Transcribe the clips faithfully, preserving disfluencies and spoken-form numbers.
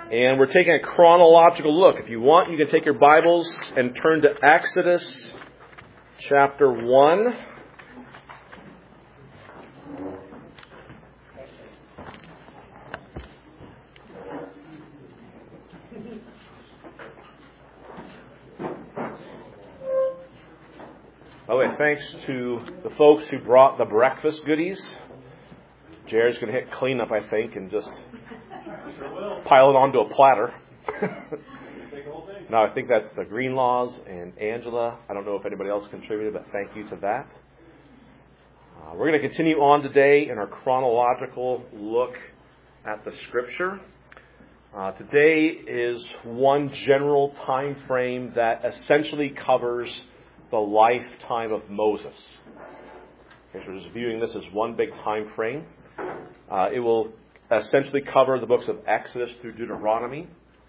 And we're taking a chronological look. If you want, you can take your Bibles and turn to Exodus chapter one. By the way, thanks to the folks who brought the breakfast goodies. Jared's going to hit cleanup, I think, and just pile it onto a platter. No, I think that's the Greenlaws and Angela. I don't know if anybody else contributed, but thank you to that. Uh, we're going to continue on today in our chronological look at the Scripture. Uh, today is one general time frame that essentially covers the lifetime of Moses. Okay, so we're just viewing this as one big time frame. Uh, it will essentially cover the books of Exodus through Deuteronomy.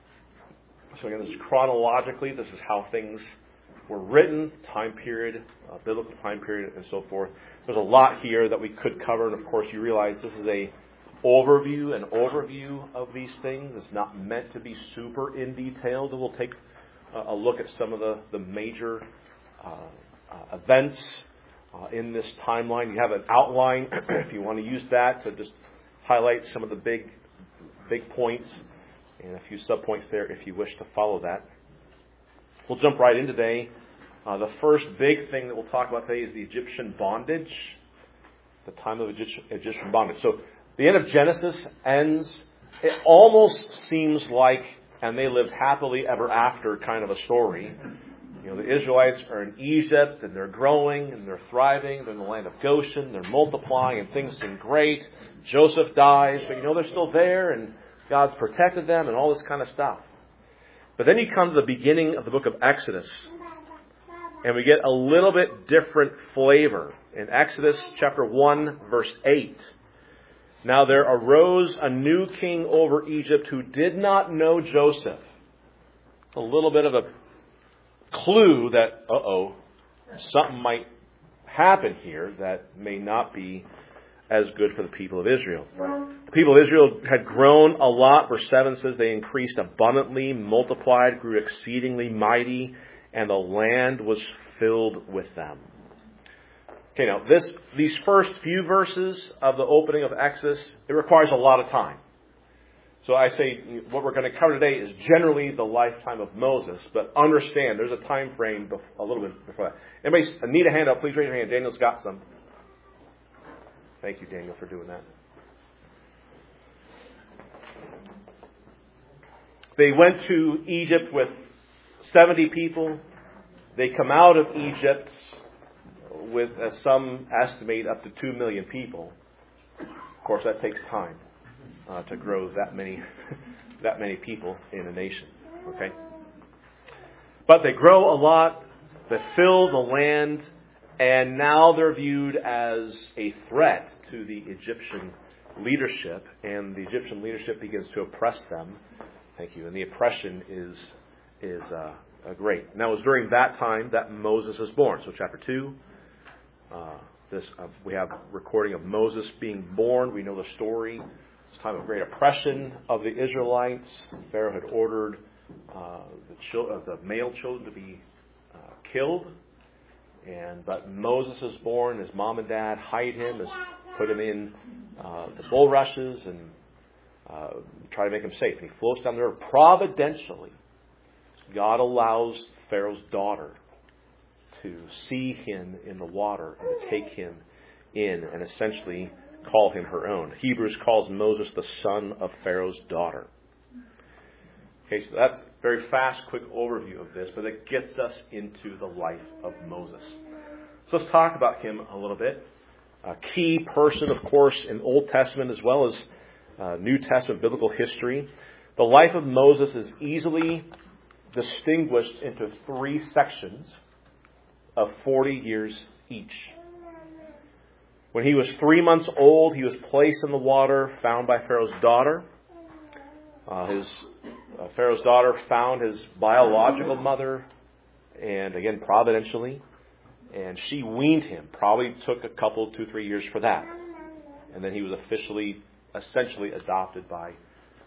So again, this is chronologically, this is how things were written, time period, uh, biblical time period, and so forth. There's a lot here that we could cover, and of course you realize this is a overview, an overview of these things. It's not meant to be super in detail. We'll take a look at some of the, the major uh, uh, events uh, in this timeline. You have an outline if you want to use that to just highlight some of the big big points and a few subpoints there if you wish to follow that. We'll jump right in today. Uh, the first big thing that we'll talk about today is the Egyptian bondage, the time of Egyptian, Egyptian bondage. So the end of Genesis ends, it almost seems like, and they lived happily ever after kind of a story. You know, the Israelites are in Egypt, and they're growing, and they're thriving. They're in the land of Goshen. They're multiplying, and things seem great. Joseph dies, but you know, they're still there, and God's protected them, and all this kind of stuff. But then you come to the beginning of the book of Exodus, and we get a little bit different flavor. In Exodus chapter one, verse eight, now there arose a new king over Egypt who did not know Joseph. A little bit of a clue that, uh-oh, something might happen here that may not be as good for the people of Israel. The people of Israel had grown a lot. Verse seven says they increased abundantly, multiplied, grew exceedingly mighty, and the land was filled with them. Okay, now this these first few verses of the opening of Exodus, it requires a lot of time. So I say what we're going to cover today is generally the lifetime of Moses, but understand there's a time frame a little bit before that. Anybody need a handout? Please raise your hand. Daniel's got some. Thank you, Daniel, for doing that. They went to Egypt with seventy people. They come out of Egypt with, as some estimate, up to two million people. Of course, that takes time. Uh, to grow that many, that many people in a nation, okay? But they grow a lot, they fill the land, and now they're viewed as a threat to the Egyptian leadership, and the Egyptian leadership begins to oppress them. Thank you. And the oppression is is uh, uh, great. Now, it was during that time that Moses was born. So, chapter two. Uh, this uh, we have recording of Moses being born. We know the story. Time of great oppression of the Israelites. Pharaoh had ordered uh, the, chil- uh, the male children to be uh, killed, and but Moses is born. His mom and dad hide him, as put him in uh, the bulrushes, and uh, try to make him safe. And he floats down the river. Providentially, God allows Pharaoh's daughter to see him in the water and to take him in, and essentially call him her own. Hebrews calls Moses the son of Pharaoh's daughter. Okay, so that's a very fast, quick overview of this, but it gets us into the life of Moses. So let's talk about him a little bit. A key person, of course, in Old Testament as well as uh, New Testament biblical history. The life of Moses is easily distinguished into three sections of forty years each. When he was three months old, he was placed in the water, found by Pharaoh's daughter. Uh, his uh, Pharaoh's daughter found his biological mother, and again, providentially, and she weaned him. Probably took a couple, two, three years for that. And then he was officially, essentially adopted by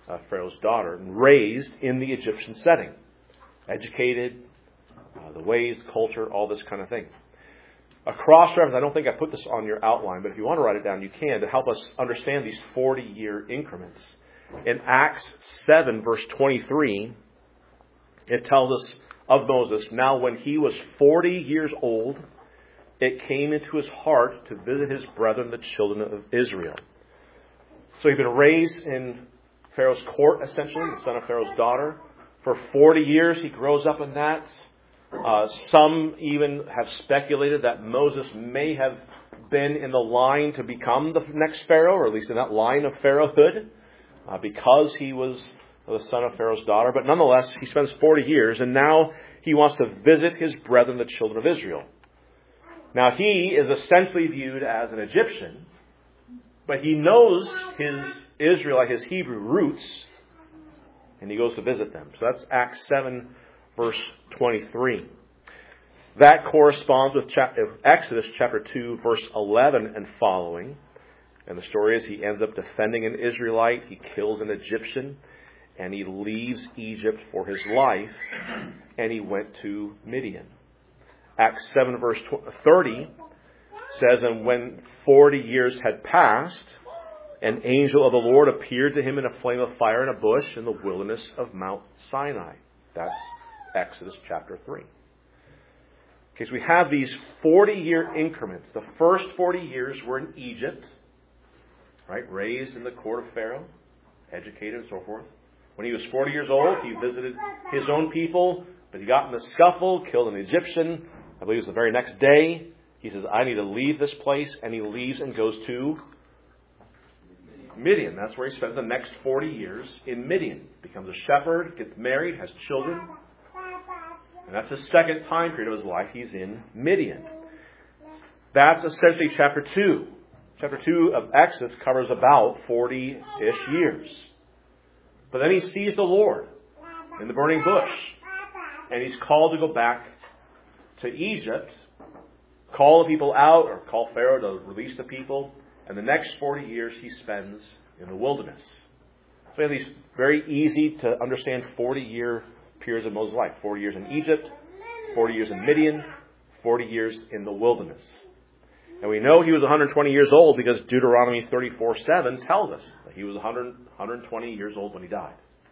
uh, Pharaoh's daughter, and raised in the Egyptian setting. Educated, uh, the ways, culture, all this kind of thing. A cross-reference, I don't think I put this on your outline, but if you want to write it down, you can, to help us understand these forty-year increments. In Acts seven, verse twenty-three, it tells us of Moses, now when he was forty years old, it came into his heart to visit his brethren, the children of Israel. So he'd been raised in Pharaoh's court, essentially, the son of Pharaoh's daughter. For forty years, he grows up in that. Uh, some even have speculated that Moses may have been in the line to become the next Pharaoh, or at least in that line of Pharaohhood, uh, because he was the son of Pharaoh's daughter. But nonetheless, he spends forty years, and now he wants to visit his brethren, the children of Israel. Now, he is essentially viewed as an Egyptian, but he knows his Israelite, his Hebrew roots, and he goes to visit them. So that's Acts seven, verse twenty-three. That corresponds with Exodus chapter two, verse eleven and following. And the story is he ends up defending an Israelite, he kills an Egyptian, and he leaves Egypt for his life, and he went to Midian. Acts seven, verse thirty says, and when forty years had passed, an angel of the Lord appeared to him in a flame of fire in a bush in the wilderness of Mount Sinai. That's Exodus chapter three. Okay, so we have these forty-year increments. The first forty years were in Egypt, right? Raised in the court of Pharaoh, educated and so forth. When he was forty years old, he visited his own people, but he got in a scuffle, killed an Egyptian. I believe it was the very next day. He says, I need to leave this place, and he leaves and goes to Midian. That's where he spends the next forty years, in Midian. Becomes a shepherd, gets married, has children. And that's the second time period of his life he's in Midian. That's essentially chapter two. Chapter two of Exodus covers about forty-ish years. But then he sees the Lord in the burning bush. And he's called to go back to Egypt, call the people out, or call Pharaoh to release the people. And the next forty years he spends in the wilderness. So we have these very easy to understand forty-year periods of Moses' life. forty years in Egypt, forty years in Midian, forty years in the wilderness. And we know he was one hundred twenty years old because Deuteronomy thirty-four seven tells us that he was one hundred, one hundred twenty years old when he died.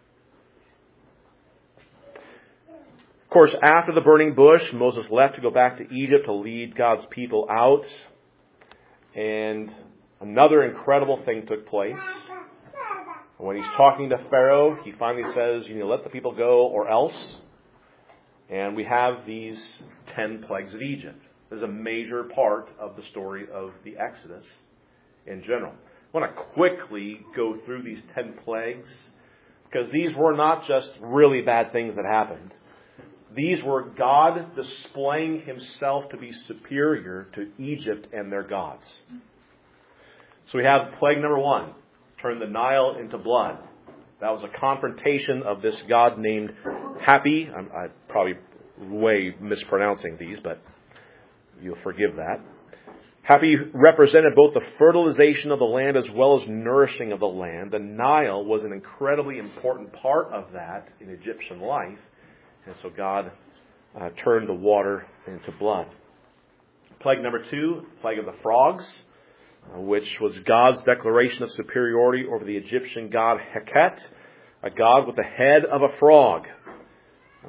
Of course, after the burning bush, Moses left to go back to Egypt to lead God's people out. And another incredible thing took place. When he's talking to Pharaoh, he finally says, you need to let the people go or else. And we have these ten plagues of Egypt. This is a major part of the story of the Exodus in general. I want to quickly go through these ten plagues, because these were not just really bad things that happened. These were God displaying himself to be superior to Egypt and their gods. So we have plague number one, turn the Nile into blood. That was a confrontation of this god named Hapi. I'm, I'm probably way mispronouncing these, but you'll forgive that. Hapi represented both the fertilization of the land as well as nourishing of the land. The Nile was an incredibly important part of that in Egyptian life. And so God uh, turned the water into blood. Plague number two, plague of the frogs, uh, which was God's declaration of superiority over the Egyptian god Heket, a god with the head of a frog. Uh,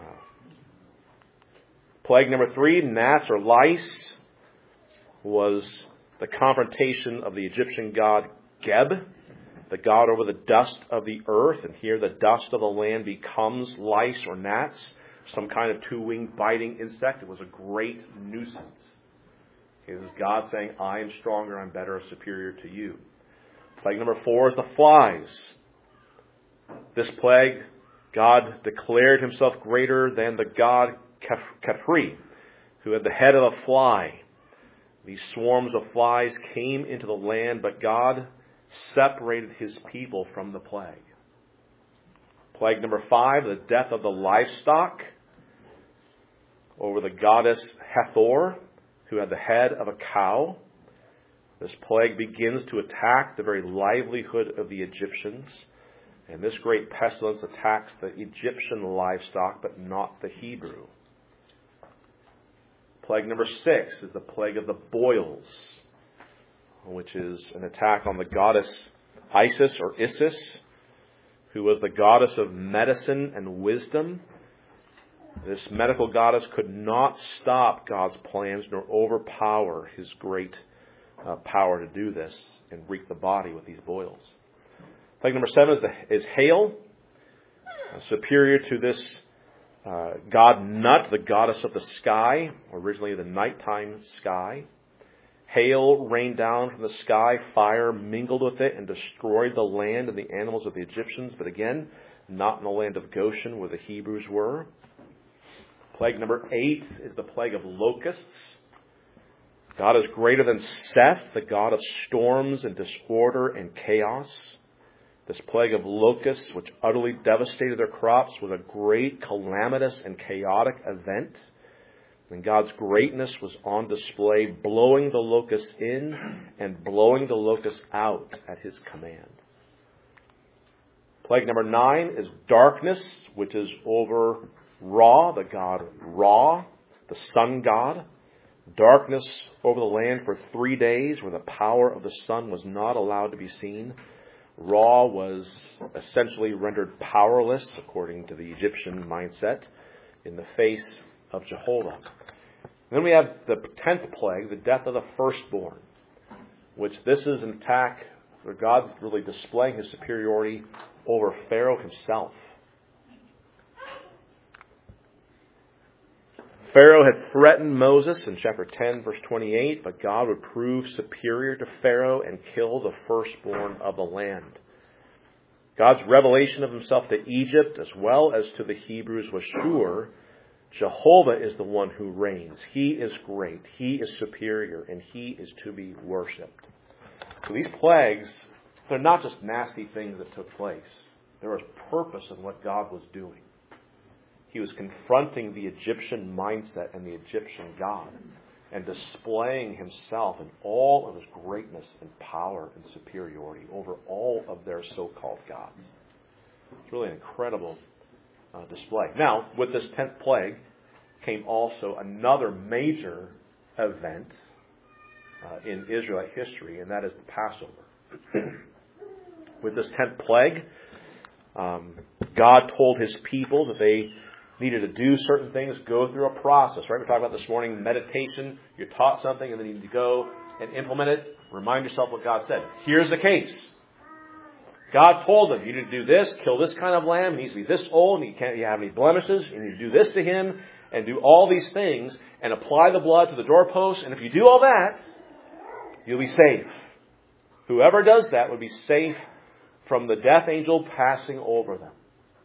plague number three, gnats or lice, was the confrontation of the Egyptian god Geb, the god over the dust of the earth. And here the dust of the land becomes lice or gnats, some kind of two-winged biting insect. It was a great nuisance. Okay, this is God saying, I am stronger, I'm better, superior to you. Plague number four is the flies. This plague, God declared himself greater than the god Khepri, who had the head of a fly. These swarms of flies came into the land, but God separated his people from the plague. Plague number five, the death of the livestock over the goddess Hathor, who had the head of a cow. This plague begins to attack the very livelihood of the Egyptians. And this great pestilence attacks the Egyptian livestock, but not the Hebrew. Plague number six is the plague of the boils, which is an attack on the goddess Isis or Isis, who was the goddess of medicine and wisdom. This medical goddess could not stop God's plans nor overpower his great uh, power to do this and wreak the body with these boils. Plague number seven is, the, is hail, uh, superior to this uh, god Nut, the goddess of the sky, originally the nighttime sky. Hail rained down from the sky, fire mingled with it and destroyed the land and the animals of the Egyptians, but again, not in the land of Goshen where the Hebrews were. Plague number eight is the plague of locusts. God is greater than Seth, the god of storms and disorder and chaos. This plague of locusts, which utterly devastated their crops, was a great, calamitous, and chaotic event. And God's greatness was on display, blowing the locusts in and blowing the locusts out at his command. Plague number nine is darkness, which is over Ra, the god Ra, the sun god. Darkness over the land for three days, where the power of the sun was not allowed to be seen. Ra was essentially rendered powerless, according to the Egyptian mindset, in the face of Jehovah. Then we have the tenth plague, the death of the firstborn, which this is an attack where God's really displaying his superiority over Pharaoh himself. Pharaoh had threatened Moses in chapter ten, verse twenty-eight, but God would prove superior to Pharaoh and kill the firstborn of the land. God's revelation of himself to Egypt as well as to the Hebrews was sure. Jehovah is the one who reigns. He is great. He is superior, and he is to be worshipped. So these plagues, they're not just nasty things that took place. There was purpose in what God was doing. He was confronting the Egyptian mindset and the Egyptian God and displaying himself in all of his greatness and power and superiority over all of their so-called gods. It's really an incredible uh, display. Now, with this tenth plague came also another major event uh, in Israelite history, and that is the Passover. With this tenth plague, um, God told his people that they needed to do certain things, go through a process, right? We talked about this morning, meditation. You're taught something and then you need to go and implement it. Remind yourself what God said. Here's the case. God told them, you need to do this, kill this kind of lamb. It needs to be this old, and you can't you have any blemishes. You need to do this to him and do all these things and apply the blood to the doorpost. And if you do all that, you'll be safe. Whoever does that would be safe from the death angel passing over them.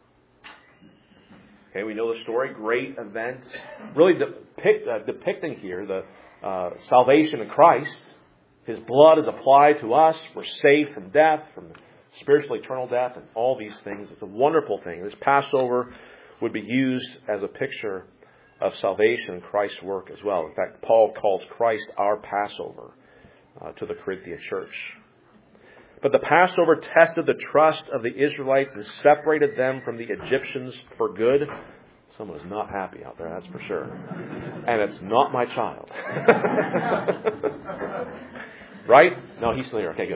Okay, we know the story. Great event. Really depict, uh, depicting here the uh, salvation in Christ. His blood is applied to us. We're saved from death, from spiritual eternal death, and all these things. It's a wonderful thing. This Passover would be used as a picture of salvation in Christ's work as well. In fact, Paul calls Christ our Passover uh, to the Corinthian church. But the Passover tested the trust of the Israelites and separated them from the Egyptians for good. Someone is not happy out there, that's for sure. And it's not my child. Right? No, he's still here. Okay, good.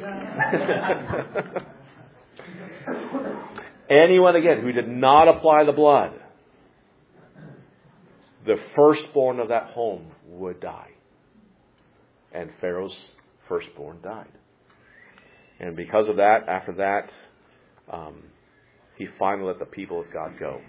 Anyone, again, who did not apply the blood, the firstborn of that home would die. And Pharaoh's firstborn died. And because of that, after that, um, he finally let the people of God go.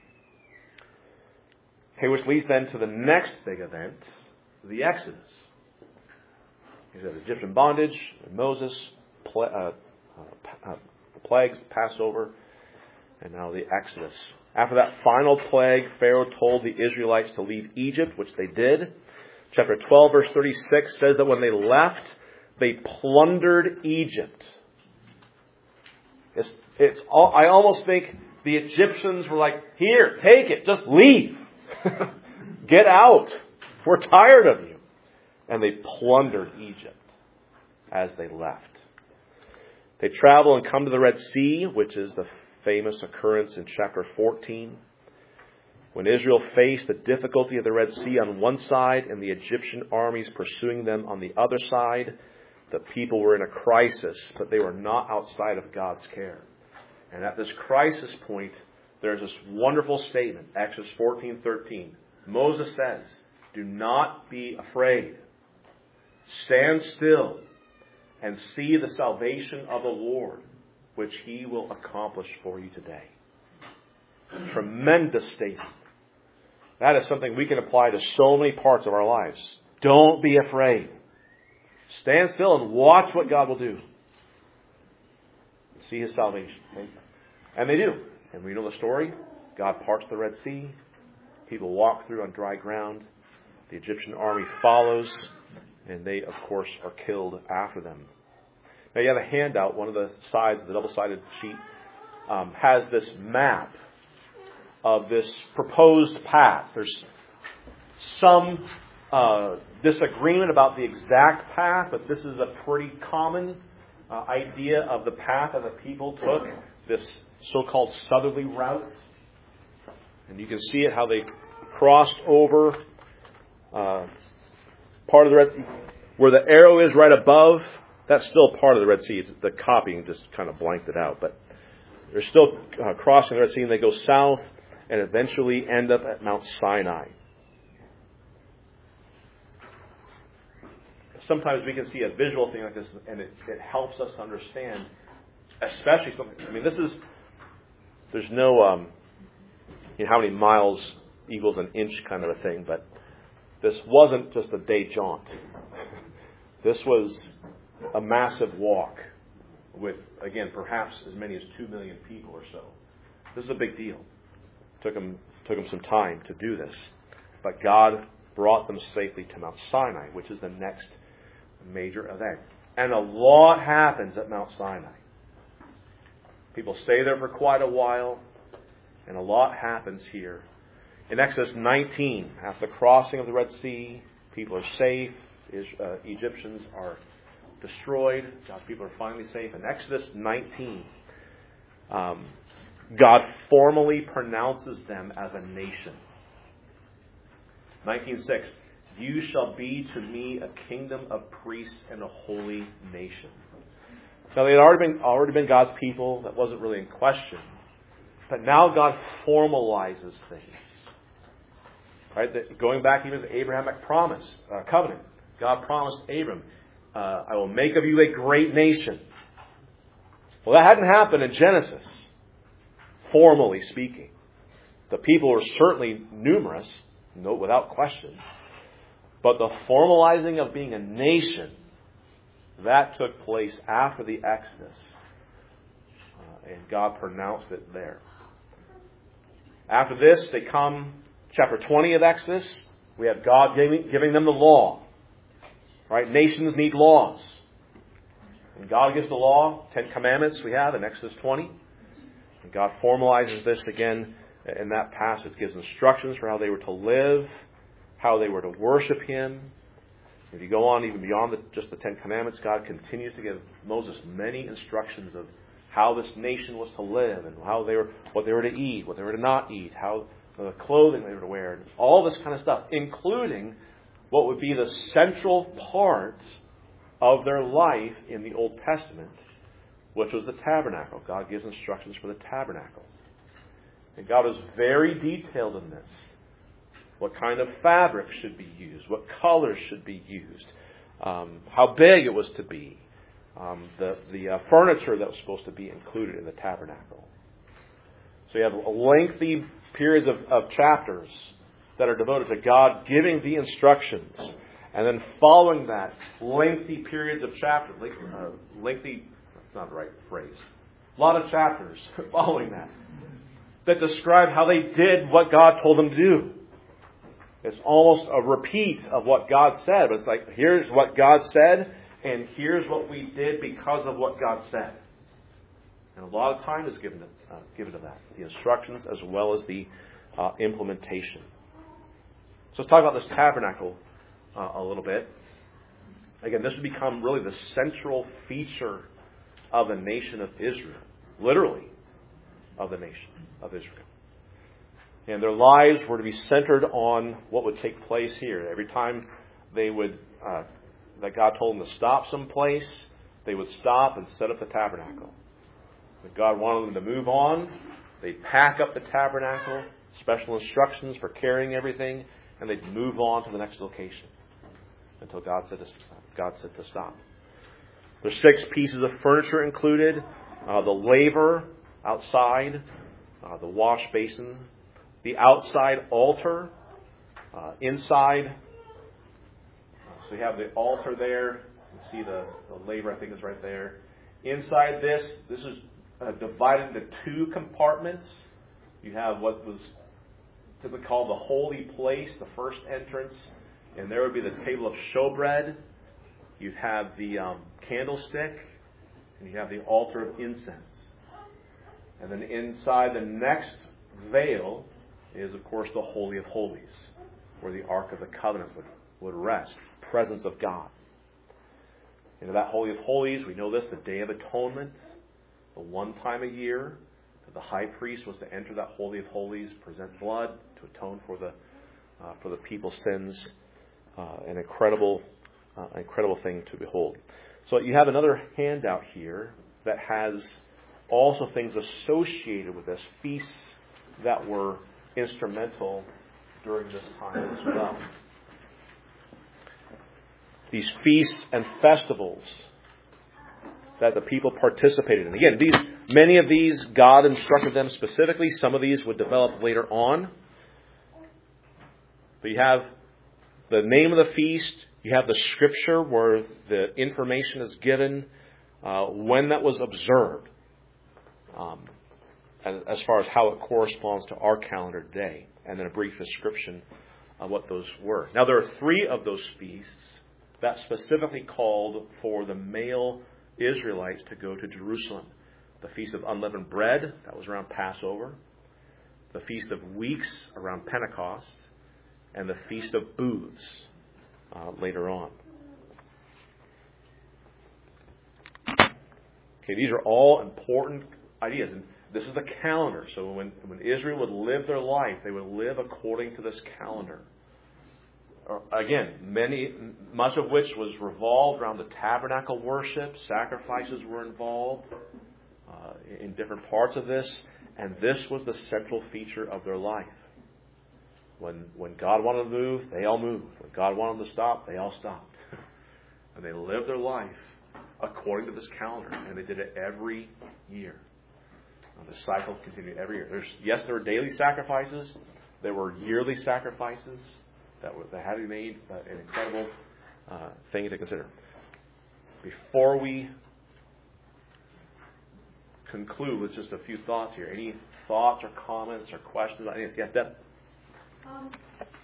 Okay, which leads then to the next big event, the Exodus. You have Egyptian bondage, Moses, pla- uh, uh, uh, the plagues, Passover, and now the Exodus. After that final plague, Pharaoh told the Israelites to leave Egypt, which they did. Chapter twelve, verse thirty-six says that when they left, they plundered Egypt. It's, it's all, I almost think the Egyptians were like, here, take it, just leave. Get out. We're tired of you. And they plundered Egypt as they left. They travel and come to the Red Sea, which is the famous occurrence in chapter fourteen. When Israel faced the difficulty of the Red Sea on one side and the Egyptian armies pursuing them on the other side, the people were in a crisis, but they were not outside of God's care. And at this crisis point, there's this wonderful statement, Exodus fourteen thirteen. Moses says, "Do not be afraid. Stand still and see the salvation of the Lord, which He will accomplish for you today." Tremendous statement. That is something we can apply to so many parts of our lives. Don't be afraid. Stand still and watch what God will do. See His salvation. And they do. And we know the story. God parts the Red Sea. People walk through on dry ground. The Egyptian army follows. And they, of course, are killed after them. Now you have a handout. One of the sides of the double-sided sheet um, has this map of this proposed path. There's some uh, disagreement about the exact path, but this is a pretty common uh, idea of the path that the people took, this so-called southerly route. And you can see it, how they crossed over uh, part of the Red Sea. Where the arrow is right above, that's still part of the Red Sea. It's, the copying just kind of blanked it out. But they're still uh, crossing the Red Sea, and they go south and eventually end up at Mount Sinai. Sometimes we can see a visual thing like this, and it, it helps us to understand, especially something. I mean, this is, there's no, um, you know, how many miles equals an inch kind of a thing, but this wasn't just a day jaunt. This was a massive walk with, again, perhaps as many as two million people or so. This is a big deal. Took them, took them some time to do this. But God brought them safely to Mount Sinai, which is the next major event. And a lot happens at Mount Sinai. People stay there for quite a while, and a lot happens here. In Exodus nineteen, after the crossing of the Red Sea, people are safe. Uh, Egyptians are destroyed. God's people are finally safe. In Exodus nineteen, um, God formally pronounces them as a nation. nineteen six, "You shall be to me a kingdom of priests and a holy nation." Now, they had already been, already been God's people. That wasn't really in question. But now God formalizes things. Right? That going back even to the Abrahamic promise, uh, covenant. God promised Abram, uh, "I will make of you a great nation." Well, that hadn't happened in Genesis, formally speaking. The people were certainly numerous, no, without question. But the formalizing of being a nation, that took place after the Exodus. Uh, and God pronounced it there. After this, they come, chapter twenty of Exodus, we have God giving, giving them the law. Right? Nations need laws. And God gives the law, Ten Commandments we have in Exodus twenty. And God formalizes this again in that passage. Gives instructions for how they were to live, how they were to worship Him. If you go on even beyond the, just the Ten Commandments, God continues to give Moses many instructions of how this nation was to live and how they were, what they were to eat, what they were to not eat, how the clothing they were to wear, and all this kind of stuff, including what would be the central part of their life in the Old Testament, which was the tabernacle. God gives instructions for the tabernacle. And God is very detailed in this. What kind of fabric should be used, what colors should be used, um, how big it was to be, um, the, the uh, furniture that was supposed to be included in the tabernacle. So you have lengthy periods of, of chapters that are devoted to God giving the instructions. And then following that, lengthy periods of chapters, uh, lengthy, that's not the right phrase, a lot of chapters following that, that describe how they did what God told them to do. It's almost a repeat of what God said. But it's like, here's what God said, and here's what we did because of what God said. And a lot of time is given to, uh, given to that. The instructions as well as the uh, implementation. So let's talk about this tabernacle uh, a little bit. Again, this would become really the central feature of the nation of Israel. Literally. of the nation of Israel. And their lives were to be centered on what would take place here. Every time they would, uh, that God told them to stop someplace, they would stop and set up the tabernacle. When God wanted them to move on, they'd pack up the tabernacle, special instructions for carrying everything, and they'd move on to the next location until God said to stop. God said to stop. There's six pieces of furniture included. Uh, the laver outside, uh, the wash basin, the outside altar, uh, inside. So you have the altar there. You can see the, the laver, I think, is right there. Inside this, this is uh, divided into two compartments. You have what was typically called the holy place, the first entrance, and there would be the table of showbread. You have the um, candlestick, and you have the altar of incense. And then inside the next veil is, of course, the Holy of Holies, where the Ark of the Covenant would, would rest, presence of God. Into that Holy of Holies, we know this, the Day of Atonement, the one time a year that the high priest was to enter that Holy of Holies, present blood to atone for the uh, for the people's sins. Uh, an incredible, uh, incredible thing to behold. So you have another handout here that has also things associated with this, feasts that were instrumental during this time as well. These feasts and festivals that the people participated in. Again, these many of these, God instructed them specifically. Some of these would develop later on. But you have the name of the feast. You have the scripture where the information is given, uh, when that was observed, um, as, as far as how it corresponds to our calendar today, and then a brief description of what those were. Now, there are three of those feasts that specifically called for the male Israelites to go to Jerusalem. The Feast of Unleavened Bread, that was around Passover. The Feast of Weeks, around Pentecost. And the Feast of Booths, uh, later on. Okay, these are all important ideas. And this is the calendar. So when, when Israel would live their life, they would live according to this calendar. Again, many, much of which was revolved around the tabernacle worship. Sacrifices were involved uh, in different parts of this. And this was the central feature of their life. When when God wanted to move, they all moved. When God wanted them to stop, they all stopped. And they lived their life according to this calendar. And they did it every year. And the cycle continued every year. There's, yes, there were daily sacrifices. There were yearly sacrifices that, were, that had to be made. But an incredible uh, thing to consider. Before we conclude with just a few thoughts here, any thoughts or comments or questions? Yes, Deb? Um,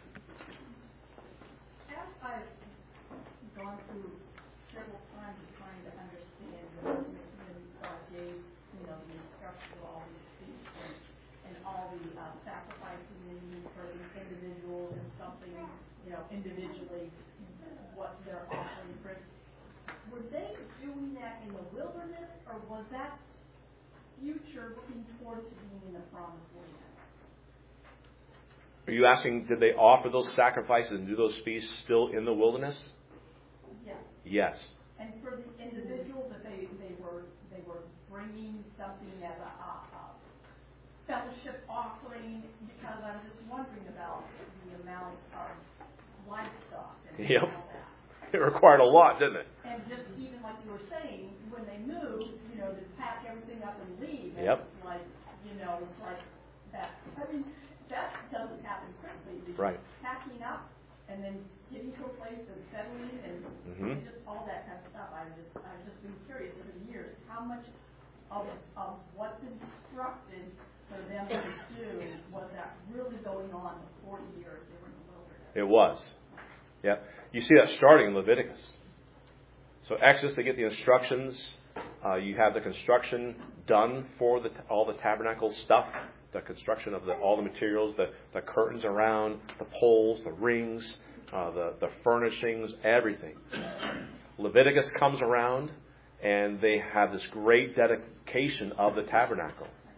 as I've gone through several times of trying to understand when God gave, you know, the instruction of all these feasts and, and all the uh, sacrificing they need for these individuals and something, you know, individually, what they're offering for. Were they doing that in the wilderness, or was that future looking towards being in the promised land? Are you asking, did they offer those sacrifices and do those feasts still in the wilderness? Yes. Yes. And for the individuals that they, they were they were bringing something as a, a, a fellowship offering, because I'm just wondering about the amount of livestock and yep. all that. It required a lot, didn't it? And just even like you were saying, when they moved, you know, to pack everything up and leave. And yep. It's like, you know, it's like that. I mean, that doesn't happen quickly. Because right. Packing up and then getting to a place and settling and, mm-hmm. and just all that kind of stuff. I've just I've just been curious over the years how much of of what's instructed for them to do was that really going on the forty years they were in the wilderness. It was. Yeah. You see that starting in Leviticus. So Exodus, they get the instructions. Uh, you have the construction done for the, all the tabernacle stuff. The construction of the, all the materials, the, the curtains around, the poles, the rings, uh, the, the furnishings, everything. Leviticus comes around, and they have this great dedication of the tabernacle.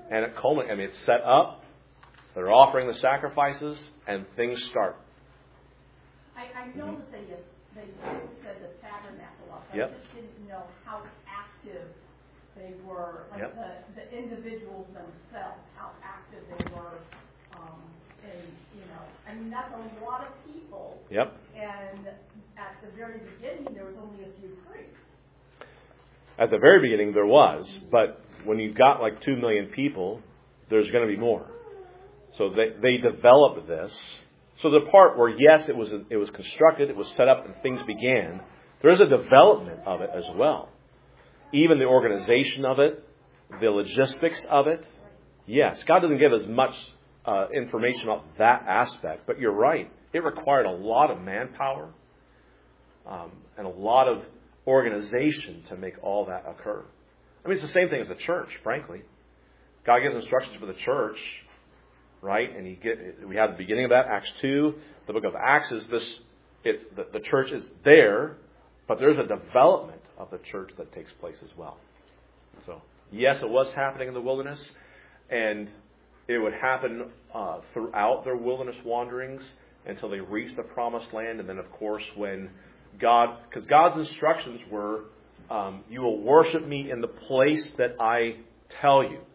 And it culminates. I mean, it's set up. They're offering the sacrifices, and things start. I, I know mm-hmm. that they just, they said the tabernacle up. I yep. just didn't know how active they were, like yep. the, the individuals themselves, how active they were. Um, and, you know, I mean, that's a lot of people. Yep. And at the very beginning, there was only a few priests. At the very beginning, there was. But when you've got like two million people, there's going to be more. So they, they developed this. So the part where, yes, it was it was constructed, it was set up, and things began, there's a development of it as well. Even the organization of it, the logistics of it. Yes, God doesn't give us much uh, information about that aspect, but you're right. It required a lot of manpower um, and a lot of organization to make all that occur. I mean, it's the same thing as the church, frankly. God gives instructions for the church, right? And you get we have the beginning of that, Acts two. The book of Acts is this. It's the, the church is there, but there's a development of the church that takes place as well. So yes, it was happening in the wilderness, and it would happen uh, throughout their wilderness wanderings until they reached the promised land, and then of course when God, because God's instructions were, um, you will worship me in the place that I tell you.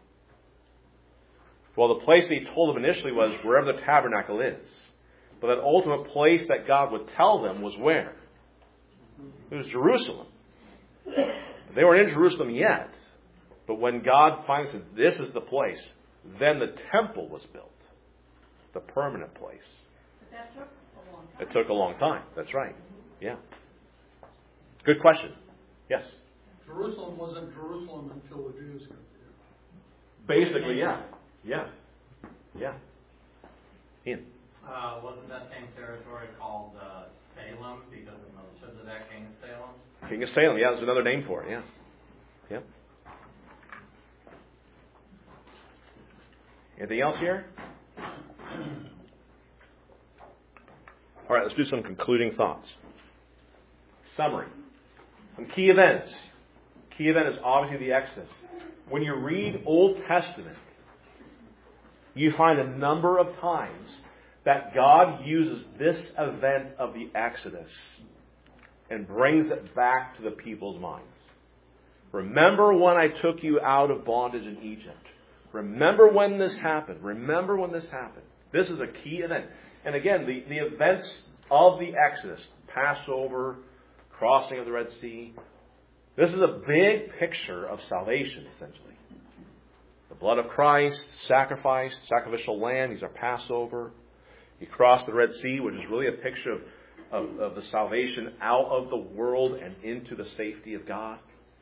Well, the place that he told them initially was wherever the tabernacle is. But that ultimate place that God would tell them was where? It was Jerusalem. They weren't in Jerusalem yet. But when God finally said, this is the place, then the temple was built. The permanent place. But that took a long time. It took a long time. That's right. Yeah. Good question. Yes? Jerusalem wasn't Jerusalem until the Jews got there. Basically, yeah. Yeah. Yeah. Ian? Uh, wasn't that same territory called uh, Salem because of Melchizedek, king of Salem? King of Salem, yeah, there's another name for it, yeah. Yeah. Anything else here? All right, let's do some concluding thoughts. Summary. Some key events. Key event is obviously the Exodus. When you read Old Testament, you find a number of times that God uses this event of the Exodus and brings it back to the people's minds. Remember when I took you out of bondage in Egypt. Remember when this happened. Remember when this happened. This is a key event. And again, the, the events of the Exodus, Passover, crossing of the Red Sea, this is a big picture of salvation, essentially. The blood of Christ, sacrifice, sacrificial lamb, these are Passover. He crossed the Red Sea, which is really a picture of, of, of the salvation out of the world and into the safety of God.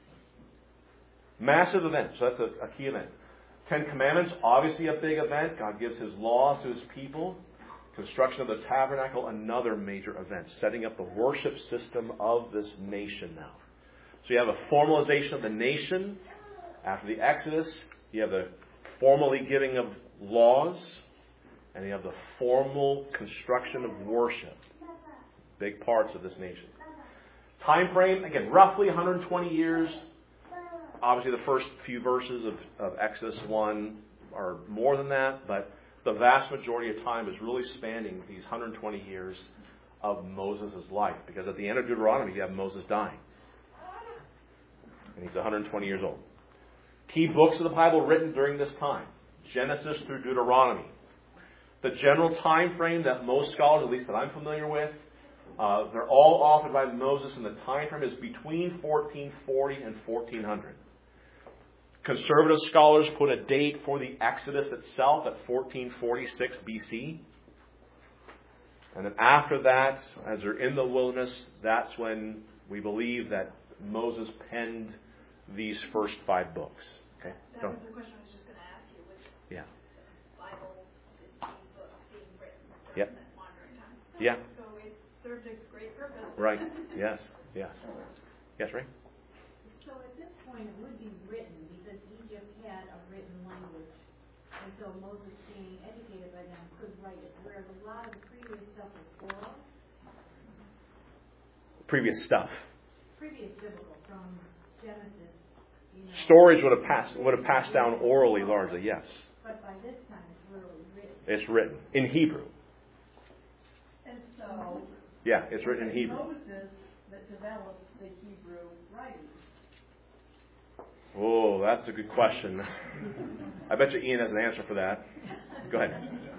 Massive event, so that's a, a key event. Ten Commandments, obviously a big event. God gives His laws to His people. Construction of the tabernacle, another major event. Setting up the worship system of this nation now. So you have a formalization of the nation after the Exodus. You have the formally giving of laws. And you have the formal construction of worship. Big parts of this nation. Time frame, again, roughly one hundred twenty years. Obviously the first few verses of, of Exodus one are more than that, but the vast majority of time is really spanning these one hundred twenty years of Moses' life. Because at the end of Deuteronomy, you have Moses dying. And he's one hundred twenty years old. Key books of the Bible written during this time. Genesis through Deuteronomy. The general time frame that most scholars, at least that I'm familiar with, uh, they're all authored by Moses, and the time frame is between fourteen forty and fourteen hundred. Conservative scholars put a date for the Exodus itself at fourteen forty-six B C. And then after that, as they're in the wilderness, that's when we believe that Moses penned these first five books. Okay? That was the question I was just going to ask you. Which yeah. Bible is these books being written during yep. that wandering time? So, yeah. So it served a great purpose. Right. Yes. Yes. Yes, Ray? So at this point it would be written because Egypt had a written language. And so Moses, being educated by them, could write it. Whereas a lot of the previous stuff was oral. Previous stuff. Previous biblical, from Genesis you know. Stories would have passed would have passed down orally largely, yes. But by this time, it's literally written. It's written in Hebrew. And so. Yeah, it's written in it was Hebrew. Moses that developed the Hebrew writing. Oh, that's a good question. I bet you Ian has an answer for that. Go ahead.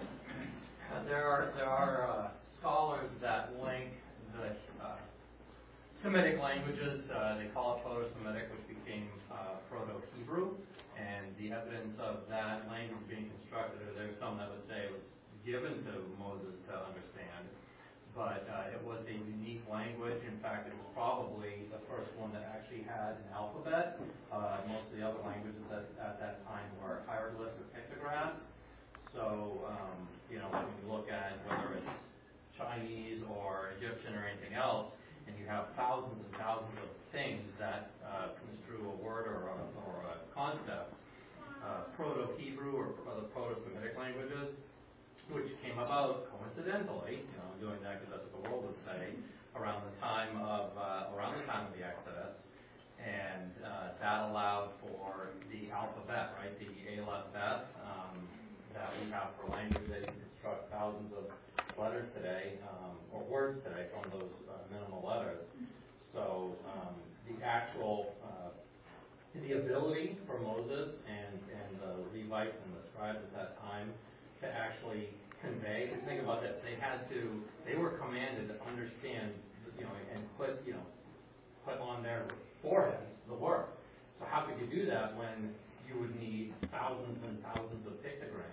Uh, there are there are uh, scholars that link the uh, Semitic languages. Uh, they call it Proto-Semitic, which became uh, Proto-Hebrew, and the evidence of that language being constructed. Or there's some that would say it was given to Moses to understand, but uh, it was a unique language. In fact, it was probably the first one that actually had an alphabet. Uh, most of the other languages at, at that time were hieroglyphs or pictographs. So, um, you know, when you look at whether it's Chinese or Egyptian or anything else, and you have thousands and thousands of things that uh, construe a word or a, or a concept, uh, Proto-Hebrew or, or the Proto-Semitic languages, which came about coincidentally, you know, I'm doing that because that's what the world would say, around the time of uh, around the time of the Exodus, and uh, that allowed for the alphabet, right, the Aleph Beth, um, that we have for language that you construct thousands of letters today, um, or words today from those uh, minimal letters. So um, the actual uh, the ability for Moses and and the Levites and the scribes at that time to actually convey. Think about this. They had to. They were commanded to understand, you know, and put, you know, put on their foreheads the work. So how could you do that when you would need thousands and thousands of pictograms?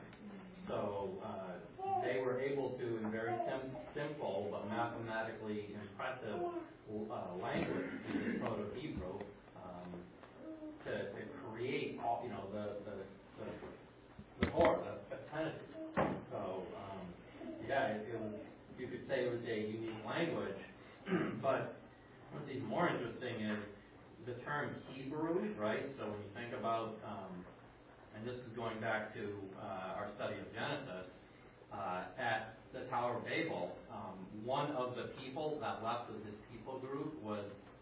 So uh, they were able to, in very sim- simple but mathematically impressive uh, language, using Proto-Hebrew, um, to, to create all, you know, the the the, the Torah, the, the Pentateuch. So, um, yeah, it, it was, you could say it was a unique language, but what's even more interesting is the term Hebrew, right? So when you think about, um, and this is going back to uh, our study of Genesis, uh, at the Tower of Babel, um, one of the people that left with this people group was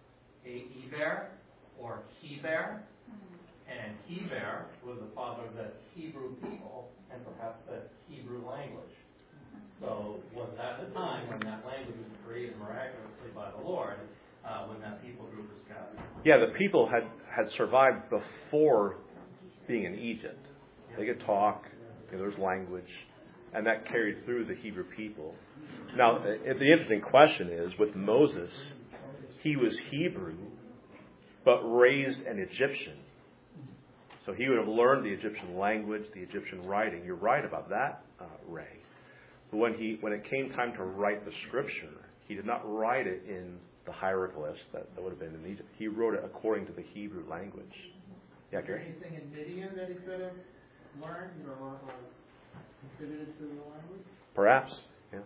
Eber or Heber, and Heber was the father of the Hebrew people and perhaps the Hebrew language. So was at the time when that language was created miraculously by the Lord, uh, when that people group was gathered. Yeah, the people had, had survived before being in Egypt. They could talk, you know, there's language, and that carried through the Hebrew people. Now, the interesting question is, with Moses, he was Hebrew, but raised an Egyptian. So he would have learned the Egyptian language, the Egyptian writing. You're right about that, uh, Ray. But when he when it came time to write the scripture, he did not write it in the hieroglyphs that, that would have been in Egypt. He wrote it according to the Hebrew language. Yeah, Gary? Anything in Midian that he could have learned or, or contributed to the language? Perhaps, yeah.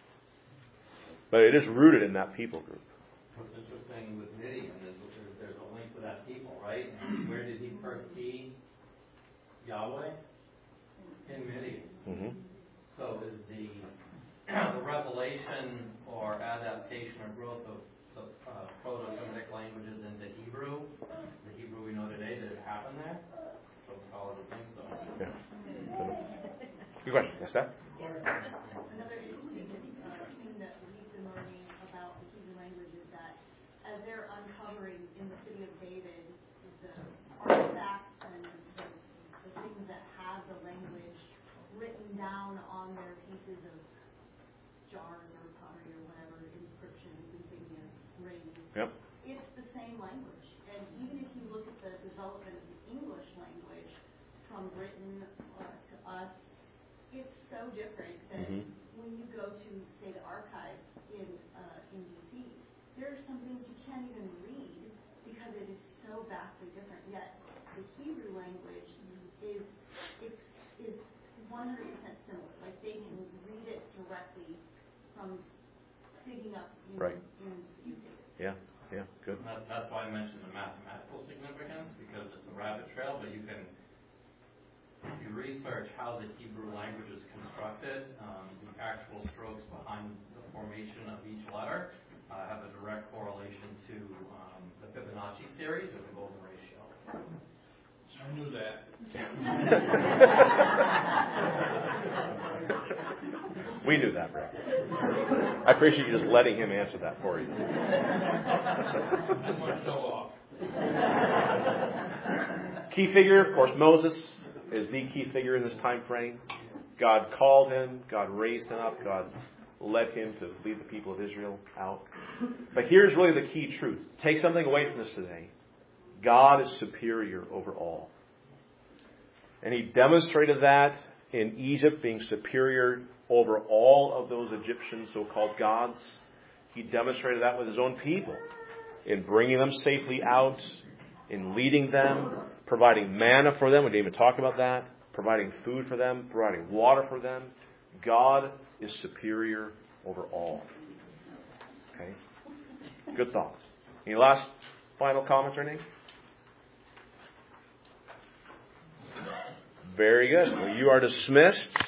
But it is rooted in that people group. What's interesting with Midian is there's, there's a link to that people, right? And where did he first see Yahweh? In Midian. Mm-hmm. So is the the revelation or adaptation or growth of the uh, Proto-Semitic languages into Hebrew, the Hebrew we know today, did it happen there? Some scholars would think so. Yeah. Good question. Yes, Steph? Another interesting uh, thing that we've been learning about the Hebrew language is that as they're uncovering in the city of David the artifacts and the, the things that have the language written down on their pieces of jars or pottery or whatever, inscriptions, insignias, rings, Yep. it's the same language. And even if you look at the development of the English language from Britain uh, to us, it's so different that Mm-hmm. when you go to, say, the archives in uh, in D C, there are some things you can't even read because it is so vastly different. Yet the Hebrew language is is one hundred percent similar. Like they can read it directly from digging up in, Right. in YouTube. Yeah, yeah, good. And that, that's why I mentioned the mathematical significance, because it's a rabbit trail, but you can, if you research how the Hebrew language is constructed, um, the actual strokes behind the formation of each letter uh, have a direct correlation to um, the Fibonacci series or the golden ratio. I knew that. We knew that, Brett. I appreciate you just letting him answer that for you. I went so off. Key figure, of course, Moses is the key figure in this time frame. God called him. God raised him up. God led him to lead the people of Israel out. But here's really the key truth. Take something away from this today. God is superior over all. And he demonstrated that in Egypt, being superior over all of those Egyptian so-called gods. He demonstrated that with his own people in bringing them safely out, in leading them, providing manna for them. We didn't even talk about that. Providing food for them, providing water for them. God is superior over all. Okay? Good thoughts. Any last final comments or anything? Very good. Well, you are dismissed.